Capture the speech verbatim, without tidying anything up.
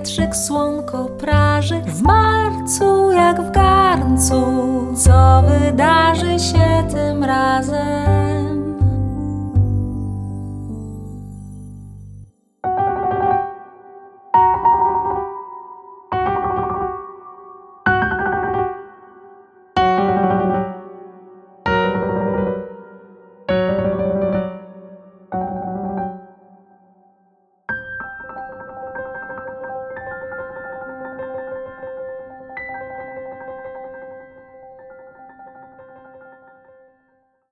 wietrzyk słonko praży. W marcu jak w garncu, co wydarzy się tym razem?